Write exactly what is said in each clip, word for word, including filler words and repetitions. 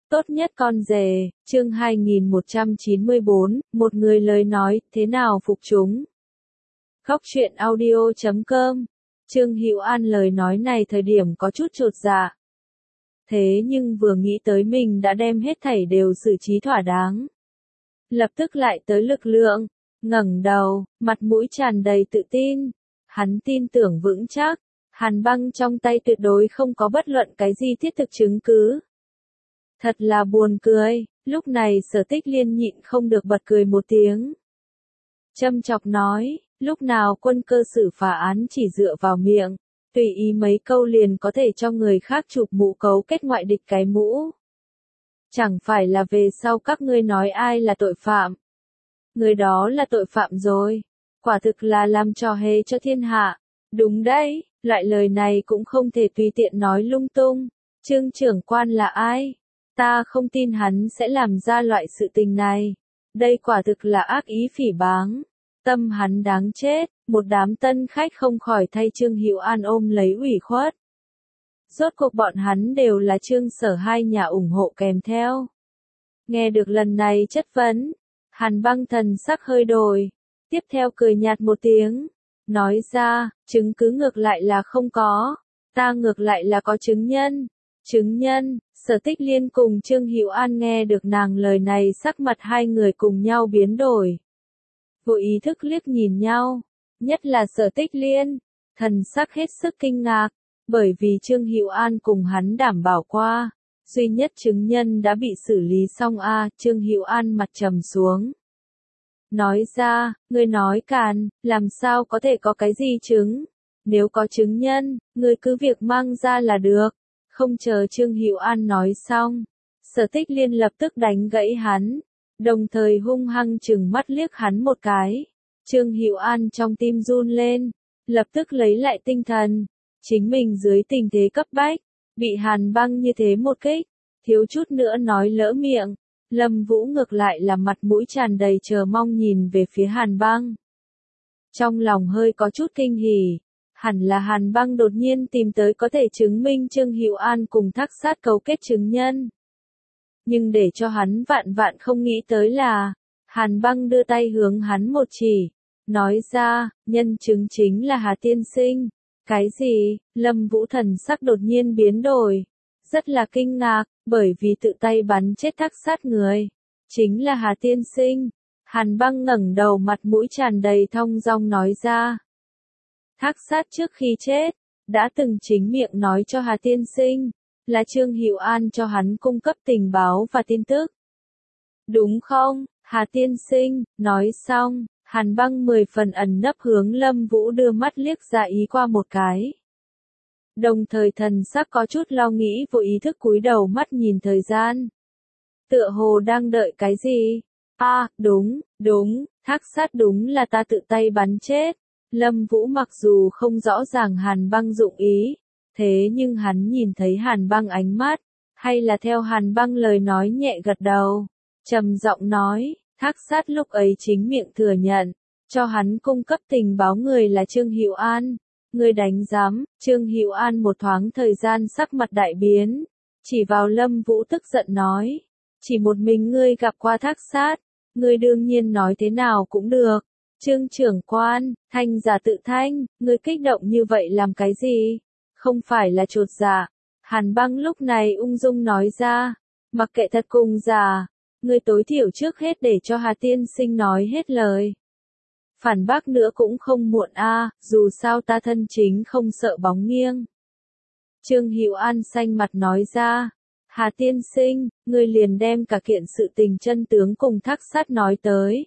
Tốt nhất con rể, chương hai nghìn một trăm chín mươi bốn, một người lời nói, thế nào phục chúng. Góc truyện audio chấm com. Trương Hữu An lời nói này thời điểm có chút chột dạ. Thế nhưng vừa nghĩ tới mình đã đem hết thảy đều xử trí thỏa đáng. Lập tức lại tới lực lượng, ngẩng đầu, mặt mũi tràn đầy tự tin. Hắn tin tưởng vững chắc, Hàn Băng trong tay tuyệt đối không có bất luận cái gì thiết thực chứng cứ. Thật là buồn cười, lúc này Sở Tích Liên nhịn không được bật cười một tiếng. Châm chọc nói, lúc nào quân cơ xử phá án chỉ dựa vào miệng, tùy ý mấy câu liền có thể cho người khác chụp mũ cấu kết ngoại địch cái mũ. Chẳng phải là về sau các ngươi nói ai là tội phạm. Người đó là tội phạm rồi, quả thực là làm trò hề cho thiên hạ. Đúng đấy, loại lời này cũng không thể tùy tiện nói lung tung. Trương trưởng quan là ai? Ta không tin hắn sẽ làm ra loại sự tình này. Đây quả thực là ác ý phỉ báng. Tâm hắn đáng chết, một đám tân khách không khỏi thay Trương Hữu An ôm lấy ủy khuất. Rốt cuộc bọn hắn đều là Trương Sở hai nhà ủng hộ kèm theo. Nghe được lần này chất vấn, Hàn Băng thần sắc hơi đổi, tiếp theo cười nhạt một tiếng, nói ra, chứng cứ ngược lại là không có, ta ngược lại là có chứng nhân. Chứng nhân, Sở Tích Liên cùng Trương Hữu An nghe được nàng lời này sắc mặt hai người cùng nhau biến đổi. Vô ý thức liếc nhìn nhau, nhất là Sở Tích Liên, thần sắc hết sức kinh ngạc, bởi vì Trương Hữu An cùng hắn đảm bảo qua, duy nhất chứng nhân đã bị xử lý xong a, à, Trương Hữu An mặt trầm xuống. Nói ra, ngươi nói càn, làm sao có thể có cái gì chứng, nếu có chứng nhân, ngươi cứ việc mang ra là được. Không chờ Trương Hữu An nói xong, Sở Tích Liên lập tức đánh gãy hắn, đồng thời hung hăng trừng mắt liếc hắn một cái. Trương Hữu An trong tim run lên, lập tức lấy lại tinh thần, chính mình dưới tình thế cấp bách, bị Hàn Băng như thế một kích, thiếu chút nữa nói lỡ miệng. Lâm Vũ ngược lại là mặt mũi tràn đầy chờ mong nhìn về phía Hàn Băng. Trong lòng hơi có chút kinh hỉ. Hẳn là Hàn Băng đột nhiên tìm tới có thể chứng minh Trương Hữu An cùng Thác Sát cấu kết chứng nhân. Nhưng để cho hắn vạn vạn không nghĩ tới là, Hàn Băng đưa tay hướng hắn một chỉ, nói ra, nhân chứng chính là Hà Tiên Sinh. Cái gì? Lâm Vũ thần sắc đột nhiên biến đổi, rất là kinh ngạc, bởi vì tự tay bắn chết Thác Sát người, chính là Hà Tiên Sinh. Hàn Băng ngẩng đầu mặt mũi tràn đầy thong dong nói ra. Thác Sát trước khi chết, đã từng chính miệng nói cho Hà Tiên Sinh, là Trương Hữu An cho hắn cung cấp tình báo và tin tức. Đúng không, Hà Tiên Sinh? Nói xong, Hàn Băng mười phần ẩn nấp hướng Lâm Vũ đưa mắt liếc ra ý qua một cái. Đồng thời thần sắc có chút lo nghĩ vô ý thức cúi đầu mắt nhìn thời gian. Tựa hồ đang đợi cái gì? À, đúng, đúng, Thác Sát đúng là ta tự tay bắn chết. Lâm Vũ mặc dù không rõ ràng Hàn Băng dụng ý, thế nhưng hắn nhìn thấy Hàn Băng ánh mắt, hay là theo Hàn Băng lời nói nhẹ gật đầu, trầm giọng nói, Thác Sát lúc ấy chính miệng thừa nhận, cho hắn cung cấp tình báo người là Trương Hữu An. Người đánh giám, Trương Hữu An một thoáng thời gian sắc mặt đại biến, chỉ vào Lâm Vũ tức giận nói, chỉ một mình ngươi gặp qua Thác Sát, ngươi đương nhiên nói thế nào cũng được. Trương trưởng quan, thanh giả tự thanh, ngươi kích động như vậy làm cái gì? Không phải là chột dạ. Hàn Băng lúc này ung dung nói ra, mặc kệ thật cùng giả, ngươi tối thiểu trước hết để cho Hà Tiên Sinh nói hết lời. Phản bác nữa cũng không muộn a, à, dù sao ta thân chính không sợ bóng nghiêng. Trương Hữu An xanh mặt nói ra, Hà Tiên Sinh, ngươi liền đem cả kiện sự tình chân tướng cùng Thác Sát nói tới.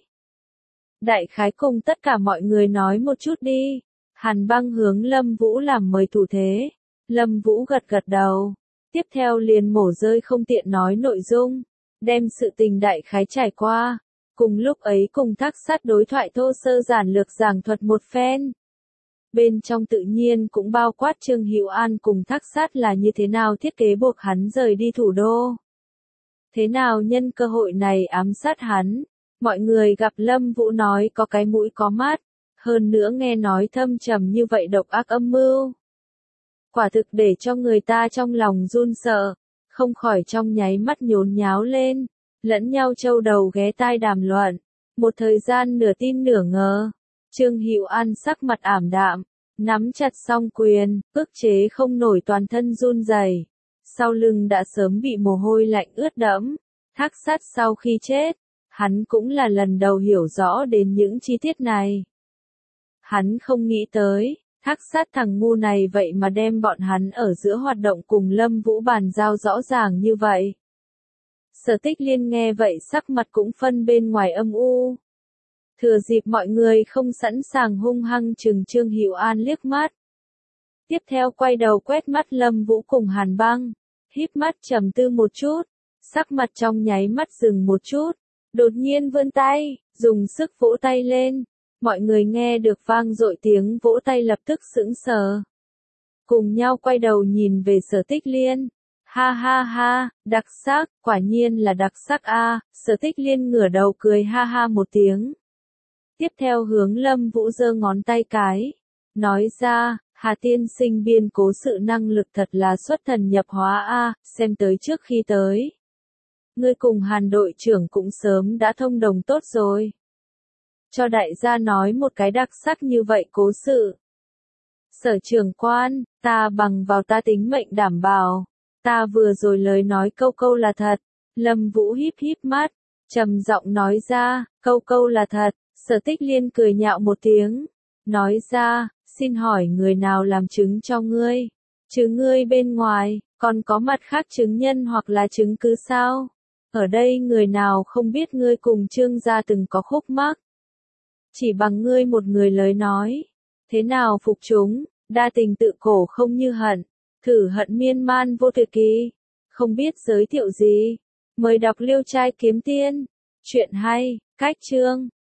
Đại khái cùng tất cả mọi người nói một chút đi. Hàn Băng hướng Lâm Vũ làm mời thủ thế. Lâm Vũ gật gật đầu. Tiếp theo liền mổ rơi không tiện nói nội dung. Đem sự tình đại khái trải qua. Cùng lúc ấy cùng Thác Sát đối thoại thô sơ giản lược giảng thuật một phen. Bên trong tự nhiên cũng bao quát Trương Hữu An cùng Thác Sát là như thế nào thiết kế buộc hắn rời đi thủ đô. Thế nào nhân cơ hội này ám sát hắn. Mọi người gặp Lâm Vũ nói có cái mũi có mắt, hơn nữa nghe nói thâm trầm như vậy độc ác âm mưu. Quả thực để cho người ta trong lòng run sợ, không khỏi trong nháy mắt nhốn nháo lên, lẫn nhau châu đầu ghé tai đàm luận. Một thời gian nửa tin nửa ngờ, Trương Hữu An sắc mặt ảm đạm, nắm chặt song quyền, ức chế không nổi toàn thân run rẩy. Sau lưng đã sớm bị mồ hôi lạnh ướt đẫm. Thác Sát sau khi chết, hắn cũng là lần đầu hiểu rõ đến những chi tiết này. Hắn không nghĩ tới, Thác Sát thằng ngu này vậy mà đem bọn hắn ở giữa hoạt động cùng Lâm Vũ bàn giao rõ ràng như vậy. Sở Tích Liên nghe vậy sắc mặt cũng phân bên ngoài âm u. Thừa dịp mọi người không sẵn sàng hung hăng trừng Trương Hữu An liếc mắt. Tiếp theo quay đầu quét mắt Lâm Vũ cùng Hàn Băng, híp mắt trầm tư một chút, sắc mặt trong nháy mắt dừng một chút, đột nhiên vươn tay, dùng sức vỗ tay lên. Mọi người nghe được vang dội tiếng vỗ tay lập tức sững sờ. Cùng nhau quay đầu nhìn về Sở Tích Liên. Ha ha ha, đặc sắc, quả nhiên là đặc sắc a. Sở Tích Liên ngửa đầu cười ha ha một tiếng. Tiếp theo hướng Lâm Vũ giơ ngón tay cái, nói ra, Hà tiên sinh biên cố sự năng lực thật là xuất thần nhập hóa a, xem tới trước khi tới. Ngươi cùng Hàn đội trưởng cũng sớm đã thông đồng tốt rồi. Cho đại gia nói một cái đặc sắc như vậy cố sự. Sở trưởng quan, ta bằng vào ta tính mệnh đảm bảo, ta vừa rồi lời nói câu câu là thật. Lâm Vũ híp híp mắt, trầm giọng nói ra, câu câu là thật. Sở Tích Liên cười nhạo một tiếng, nói ra, xin hỏi người nào làm chứng cho ngươi? Chứ ngươi bên ngoài, còn có mặt khác chứng nhân hoặc là chứng cứ sao? Ở đây người nào không biết ngươi cùng Trương gia từng có khúc mắc? Chỉ bằng ngươi một người lời nói, thế nào phục chúng, đa tình tự cổ không như hận, thử hận miên man vô tuyệt kỳ, không biết giới thiệu gì, mời đọc Liêu Trai Kiếm Tiên, chuyện hay, cách chương.